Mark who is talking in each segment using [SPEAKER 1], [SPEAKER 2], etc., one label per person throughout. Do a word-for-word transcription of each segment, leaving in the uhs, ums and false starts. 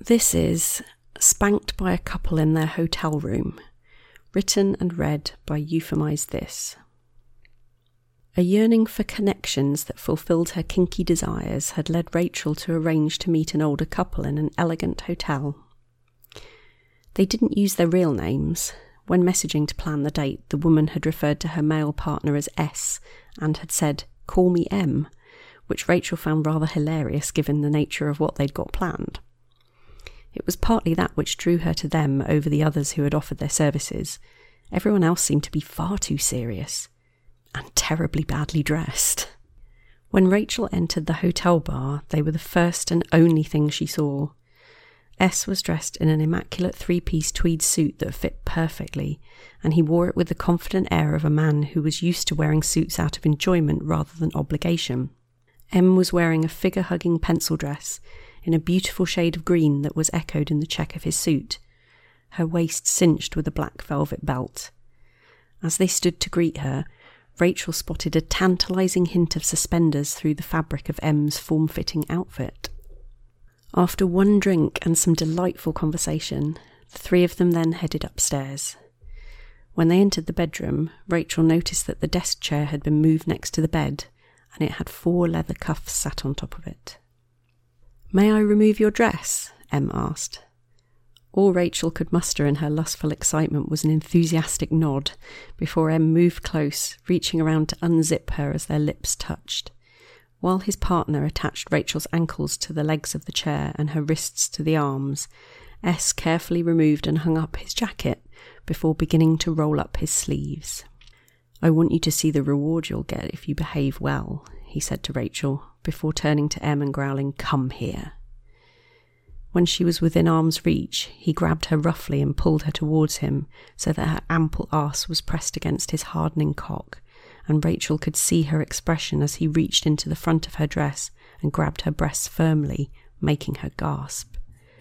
[SPEAKER 1] This is Spanked by a Couple in Their Hotel Room, written and read by Euphemize This. A yearning for connections that fulfilled her kinky desires had led Rachel to arrange to meet an older couple in an elegant hotel. They didn't use their real names. When messaging to plan the date, the woman had referred to her male partner as S and had said, "Call me M," which Rachel found rather hilarious given the nature of what they'd got planned. It was partly that which drew her to them over the others who had offered their services. Everyone else seemed to be far too serious and terribly badly dressed. When Rachel entered the hotel bar, they were the first and only thing she saw. S was dressed in an immaculate three-piece tweed suit that fit perfectly, and he wore it with the confident air of a man who was used to wearing suits out of enjoyment rather than obligation. M was wearing a figure-hugging pencil dress in a beautiful shade of green that was echoed in the check of his suit, her waist cinched with a black velvet belt. As they stood to greet her, Rachel spotted a tantalising hint of suspenders through the fabric of M's form-fitting outfit. After one drink and some delightful conversation, the three of them then headed upstairs. When they entered the bedroom, Rachel noticed that the desk chair had been moved next to the bed, and it had four leather cuffs sat on top of it. "May I remove your dress?" M asked. All Rachel could muster in her lustful excitement was an enthusiastic nod, before M moved close, reaching around to unzip her as their lips touched. While his partner attached Rachel's ankles to the legs of the chair and her wrists to the arms, S carefully removed and hung up his jacket before beginning to roll up his sleeves. "I want you to see the reward you'll get if you behave well," he said to Rachel, before turning to M and growling, "Come here." When she was within arm's reach, he grabbed her roughly and pulled her towards him so that her ample arse was pressed against his hardening cock, and Rachel could see her expression as he reached into the front of her dress and grabbed her breasts firmly, making her gasp.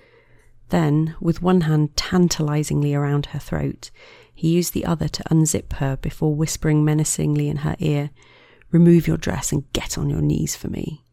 [SPEAKER 1] Then, with one hand tantalisingly around her throat, he used the other to unzip her before whispering menacingly in her ear, "Remove your dress and get on your knees for me."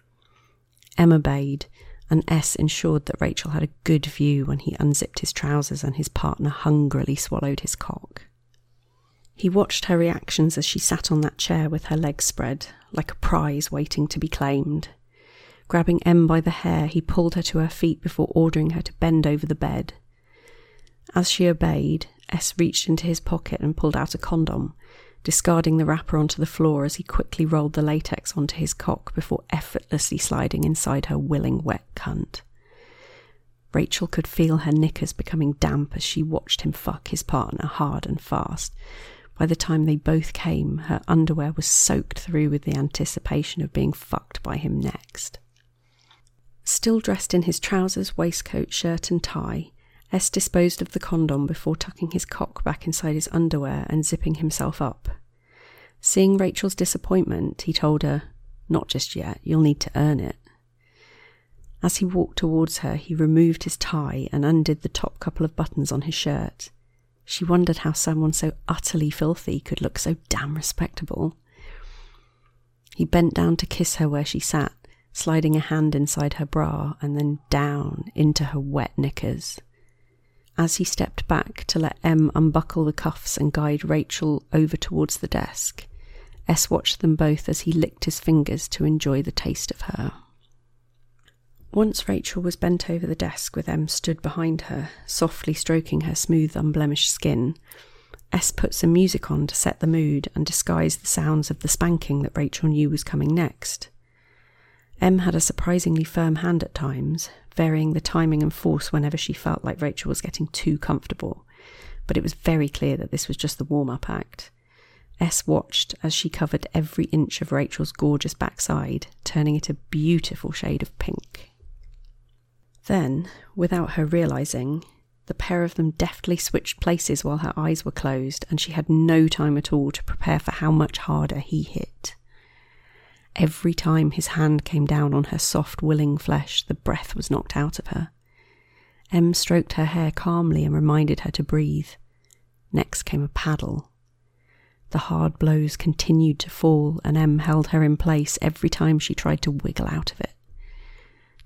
[SPEAKER 1] Em obeyed, and S ensured that Rachel had a good view when he unzipped his trousers and his partner hungrily swallowed his cock. He watched her reactions as she sat on that chair with her legs spread, like a prize waiting to be claimed. Grabbing Em by the hair, he pulled her to her feet before ordering her to bend over the bed. As she obeyed, S reached into his pocket and pulled out a condom, discarding the wrapper onto the floor as he quickly rolled the latex onto his cock before effortlessly sliding inside her willing wet cunt. Rachel could feel her knickers becoming damp as she watched him fuck his partner hard and fast. By the time they both came, her underwear was soaked through with the anticipation of being fucked by him next. Still dressed in his trousers, waistcoat, shirt and tie, S disposed of the condom before tucking his cock back inside his underwear and zipping himself up. Seeing Rachel's disappointment, he told her, "Not just yet, you'll need to earn it." As he walked towards her, he removed his tie and undid the top couple of buttons on his shirt. She wondered how someone so utterly filthy could look so damn respectable. He bent down to kiss her where she sat, sliding a hand inside her bra and then down into her wet knickers. As he stepped back to let M unbuckle the cuffs and guide Rachel over towards the desk, S watched them both as he licked his fingers to enjoy the taste of her. Once Rachel was bent over the desk with M stood behind her, softly stroking her smooth, unblemished skin, S put some music on to set the mood and disguise the sounds of the spanking that Rachel knew was coming next. M had a surprisingly firm hand at times, varying the timing and force whenever she felt like Rachel was getting too comfortable, but it was very clear that this was just the warm-up act. S watched as she covered every inch of Rachel's gorgeous backside, turning it a beautiful shade of pink. Then, without her realising, the pair of them deftly switched places while her eyes were closed, and she had no time at all to prepare for how much harder he hit. Every time his hand came down on her soft, willing flesh, the breath was knocked out of her. Em stroked her hair calmly and reminded her to breathe. Next came a paddle. The hard blows continued to fall, and Em held her in place every time she tried to wiggle out of it.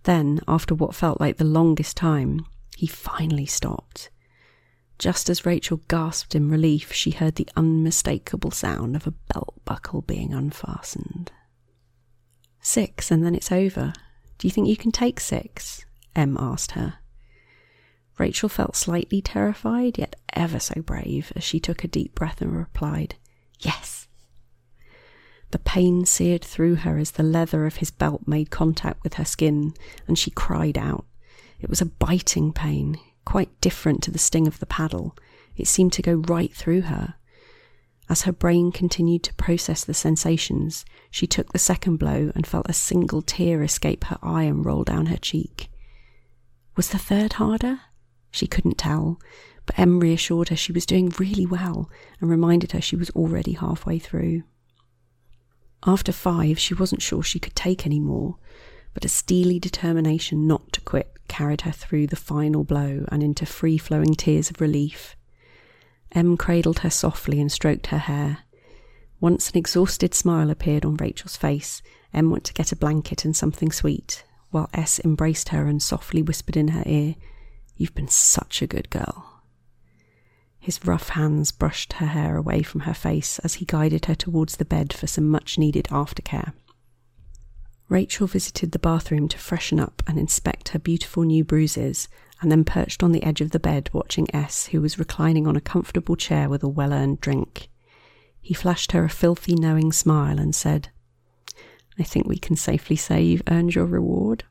[SPEAKER 1] Then, after what felt like the longest time, he finally stopped. Just as Rachel gasped in relief, she heard the unmistakable sound of a belt buckle being unfastened. Six, and then it's over. Do you think you can take six? Em asked her. Rachel felt slightly terrified, yet ever so brave, as she took a deep breath and replied, "Yes." The pain seared through her as the leather of his belt made contact with her skin, and she cried out. It was a biting pain, quite different to the sting of the paddle. It seemed to go right through her. As her brain continued to process the sensations, she took the second blow and felt a single tear escape her eye and roll down her cheek. Was the third harder? She couldn't tell, but Em reassured her she was doing really well and reminded her she was already halfway through. After five, she wasn't sure she could take any more, but a steely determination not to quit carried her through the final blow and into free-flowing tears of relief. Em cradled her softly and stroked her hair. Once an exhausted smile appeared on Rachel's face, Em went to get a blanket and something sweet, while S embraced her and softly whispered in her ear, "You've been such a good girl." His rough hands brushed her hair away from her face as he guided her towards the bed for some much-needed aftercare. Rachel visited the bathroom to freshen up and inspect her beautiful new bruises, and then perched on the edge of the bed watching S, who was reclining on a comfortable chair with a well-earned drink. He flashed her a filthy, knowing smile and said, "I think we can safely say you've earned your reward."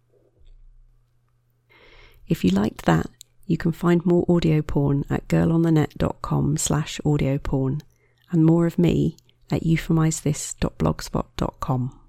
[SPEAKER 1] If you liked that, you can find more audio porn at girlonthenet.com slash audio porn and more of me at euphemizethis dot blogspot dot com.